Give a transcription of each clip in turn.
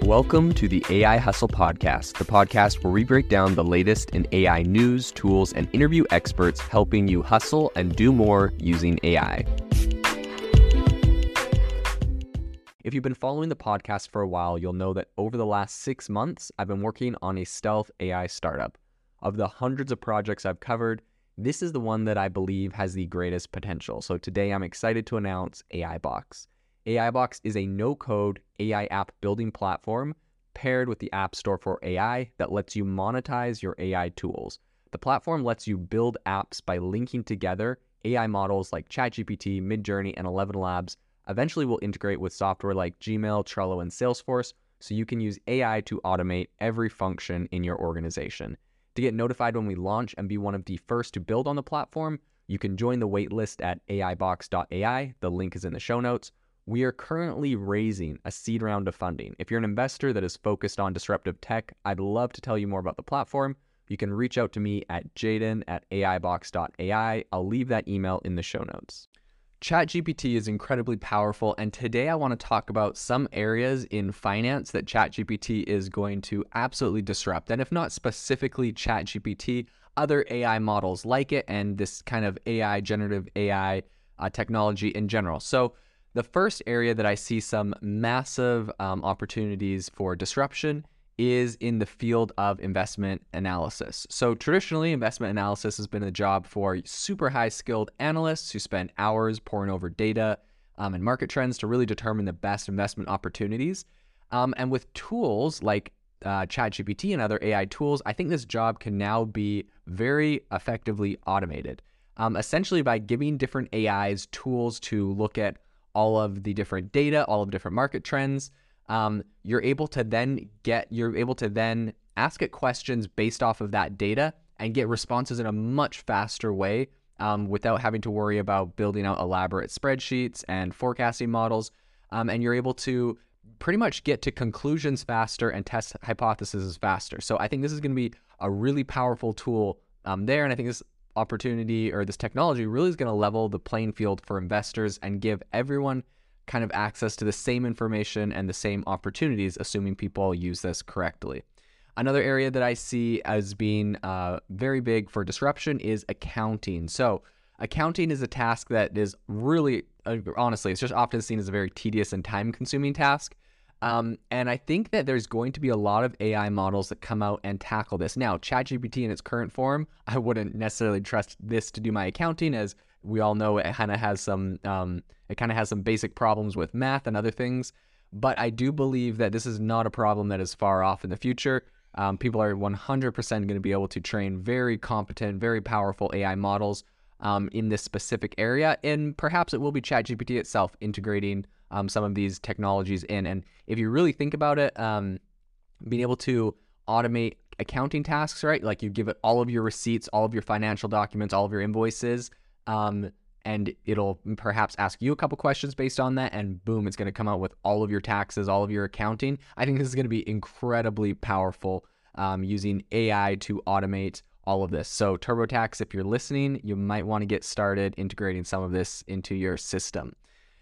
Welcome to the AI Hustle Podcast, the podcast where we break down the latest in AI news, tools, and interview experts helping you hustle and do more using AI. If you've been following the podcast for a while, you'll know that over the last 6 months, I've been working on a stealth AI startup. Of the hundreds of projects I've covered, this is the one that I believe has the greatest potential. So today I'm excited to announce AIBox. AIBox is a no-code AI app building platform paired with the App Store for AI that lets you monetize your AI tools. The platform lets you build apps by linking together AI models like ChatGPT, Midjourney, and ElevenLabs. Eventually will integrate with software like Gmail, Trello, and Salesforce, so you can use AI to automate every function in your organization. To get notified when we launch and be one of the first to build on the platform, you can join the waitlist at aibox.ai. The link is in the show notes. We are currently raising a seed round of funding. If you're an investor that is focused on disruptive tech, I'd love to tell you more about the platform. You can reach out to me at jaden@aibox.ai. I'll leave that email in the show notes. ChatGPT is incredibly powerful, and today I want to talk about some areas in finance that ChatGPT is going to absolutely disrupt. And if not specifically ChatGPT, other AI models like it and this kind of AI, generative AI technology in general. So the first area that I see some massive opportunities for disruption is in the field of investment analysis. So traditionally, investment analysis has been a job for super high skilled analysts who spend hours poring over data and market trends to really determine the best investment opportunities. And with tools like ChatGPT and other AI tools, I think this job can now be very effectively automated. Essentially by giving different AIs tools to look at all of the different data, all of the different market trends, you're able to then ask it questions based off of that data and get responses in a much faster way without having to worry about building out elaborate spreadsheets and forecasting models. And you're able to pretty much get to conclusions faster and test hypotheses faster. So I think this is going to be a really powerful tool there. And I think this opportunity or this technology really is going to level the playing field for investors and give everyone kind of access to the same information and the same opportunities, assuming people use this correctly. Another area that I see as being very big for disruption is accounting. So accounting is a task that is really, honestly, it's just often seen as a very tedious and time-consuming task. And I think that there's going to be a lot of AI models that come out and tackle this. Now, ChatGPT in its current form, I wouldn't necessarily trust this to do my accounting, as we all know it kind of has some basic problems with math and other things. But I do believe that this is not a problem that is far off in the future. People are 100% going to be able to train very competent, very powerful AI models in this specific area. And perhaps it will be ChatGPT itself integrating some of these technologies in. And if you really think about it, being able to automate accounting tasks, right? Like you give it all of your receipts, all of your financial documents, all of your invoices, and it'll perhaps ask you a couple questions based on that, and boom, it's going to come out with all of your taxes, all of your accounting. I think this is going to be incredibly powerful using AI to automate all of this. So TurboTax, if you're listening, you might want to get started integrating some of this into your system.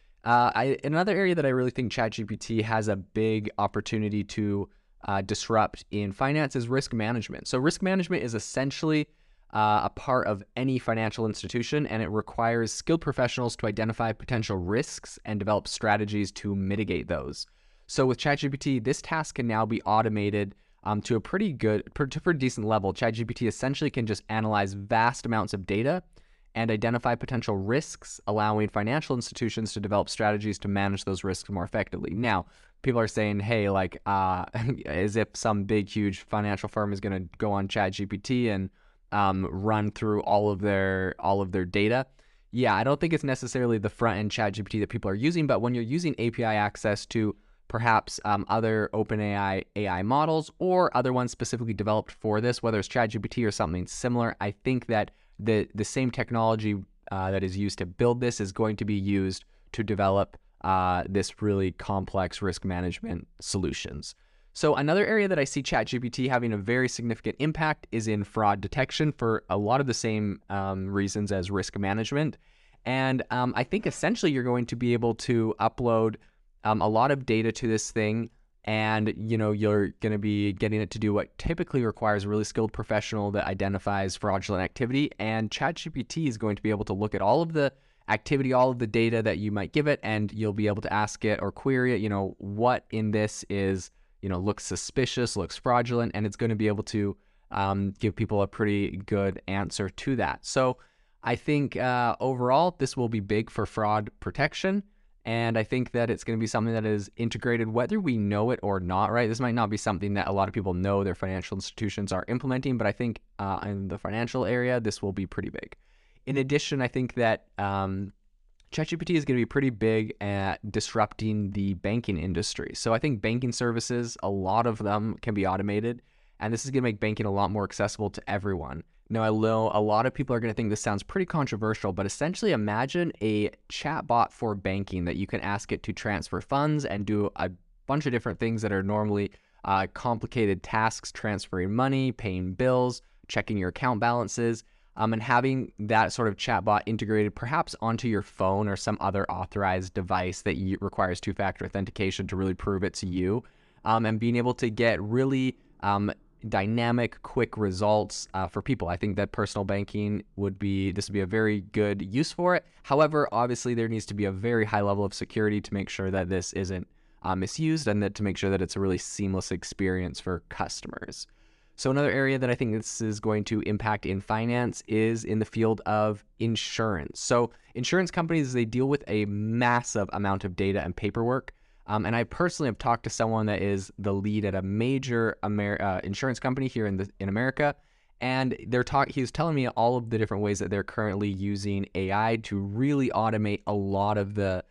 Another area that I really think ChatGPT has a big opportunity to disrupt in finance is risk management. So risk management is essentially a part of any financial institution, and it requires skilled professionals to identify potential risks and develop strategies to mitigate those. So with ChatGPT, this task can now be automated to a pretty decent level. ChatGPT essentially can just analyze vast amounts of data and identify potential risks, allowing financial institutions to develop strategies to manage those risks more effectively. Now, people are saying, hey, like, as if some big, huge financial firm is going to go on ChatGPT and run through all of their data. Yeah, I don't think it's necessarily the front-end ChatGPT that people are using, but when you're using API access to perhaps other OpenAI AI models or other ones specifically developed for this, whether it's ChatGPT or something similar, I think that the same technology that is used to build this is going to be used to develop this really complex risk management solutions. So another area that I see ChatGPT having a very significant impact is in fraud detection for a lot of the same reasons as risk management. And I think essentially you're going to be able to upload a lot of data to this thing and you're going to be getting it to do what typically requires a really skilled professional that identifies fraudulent activity. And ChatGPT is going to be able to look at all of the activity, all of the data that you might give it, and you'll be able to ask it or query it, what in this is, looks suspicious, looks fraudulent, and it's going to be able to give people a pretty good answer to that. So I think overall, this will be big for fraud protection. And I think that it's going to be something that is integrated whether we know it or not, right? This might not be something that a lot of people know their financial institutions are implementing, but I think in the financial area, this will be pretty big. In addition, I think that ChatGPT is going to be pretty big at disrupting the banking industry. So I think banking services, a lot of them can be automated, and this is going to make banking a lot more accessible to everyone. Now, I know a lot of people are going to think this sounds pretty controversial, but essentially imagine a chatbot for banking that you can ask it to transfer funds and do a bunch of different things that are normally complicated tasks, transferring money, paying bills, checking your account balances, and having that sort of chatbot integrated perhaps onto your phone or some other authorized device that requires two-factor authentication to really prove it's you, and being able to get really dynamic, quick results for people. I think that personal banking would be a very good use for it. However, obviously there needs to be a very high level of security to make sure that this isn't misused, and that to make sure that it's a really seamless experience for customers. So another area that I think this is going to impact in finance is in the field of insurance. So insurance companies, they deal with a massive amount of data and paperwork. And I personally have talked to someone that is the lead at a major insurance company here in America, and he was telling me all of the different ways that they're currently using AI to really automate a lot of the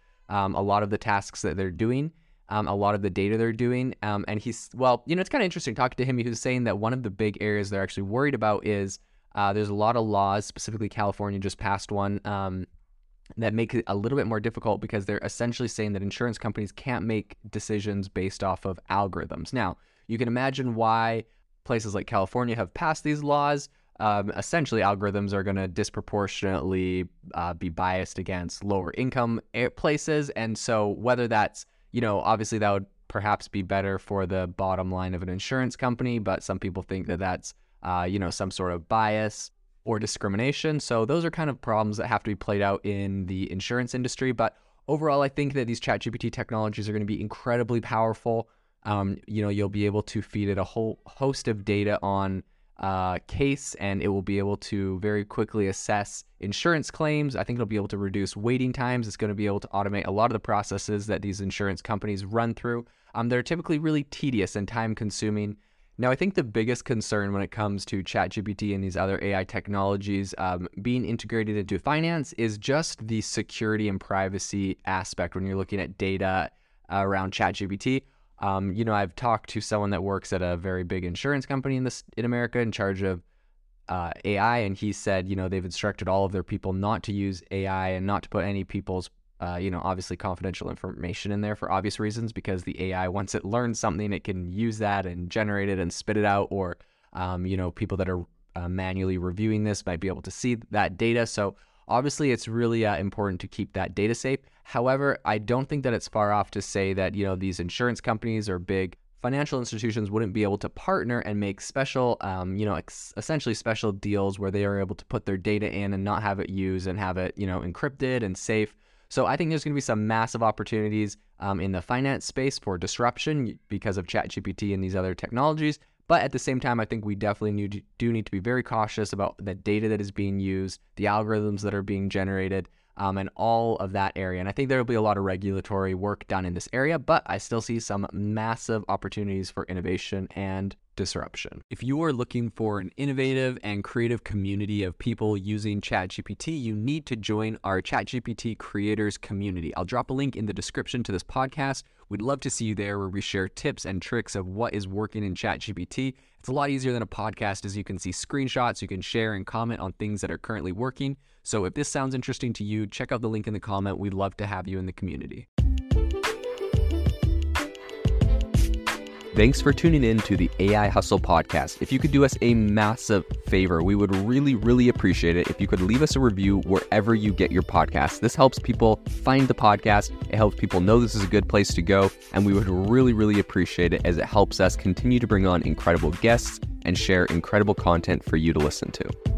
tasks that they're doing, a lot of the data they're doing. And it's kind of interesting talking to him. He was saying that one of the big areas they're actually worried about is there's a lot of laws, specifically California just passed one, that make it a little bit more difficult because they're essentially saying that insurance companies can't make decisions based off of algorithms. Now, you can imagine why places like California have passed these laws. Essentially, algorithms are going to disproportionately be biased against lower income places. And so whether that's, obviously that would perhaps be better for the bottom line of an insurance company, but some people think that that's, some sort of bias or discrimination. So those are kind of problems that have to be played out in the insurance industry. But overall, I think that these ChatGPT technologies are going to be incredibly powerful. You'll be able to feed it a whole host of data on case, and it will be able to very quickly assess insurance claims. I think it'll be able to reduce waiting times. It's going to be able to automate a lot of the processes that these insurance companies run through. They're typically really tedious and time consuming. Now, I think the biggest concern when it comes to ChatGPT and these other AI technologies being integrated into finance is just the security and privacy aspect when you're looking at data around ChatGPT. I've talked to someone that works at a very big insurance company in America in charge of AI, and he said, they've instructed all of their people not to use AI and not to put any people's obviously confidential information in there for obvious reasons, because the AI, once it learns something, it can use that and generate it and spit it out, or, people that are manually reviewing this might be able to see that data. So obviously it's really important to keep that data safe. However, I don't think that it's far off to say that, these insurance companies or big financial institutions wouldn't be able to partner and make special, essentially special deals where they are able to put their data in and not have it used and have it, encrypted and safe. So I think there's going to be some massive opportunities in the finance space for disruption because of ChatGPT and these other technologies. But at the same time, I think we definitely do need to be very cautious about the data that is being used, the algorithms that are being generated, and all of that area. And I think there will be a lot of regulatory work done in this area, but I still see some massive opportunities for innovation and disruption. If you are looking for an innovative and creative community of people using ChatGPT, you need to join our ChatGPT creators community. I'll drop a link in the description to this podcast. We'd love to see you there, where we share tips and tricks of what is working in ChatGPT. It's a lot easier than a podcast, as you can see screenshots, you can share and comment on things that are currently working. So if this sounds interesting to you, check out the link in the comment. We'd love to have you in the community. Thanks for tuning in to the AI Hustle podcast. If you could do us a massive favor, we would really, really appreciate it if you could leave us a review wherever you get your podcast. This helps people find the podcast. It helps people know this is a good place to go. And we would really, really appreciate it as it helps us continue to bring on incredible guests and share incredible content for you to listen to.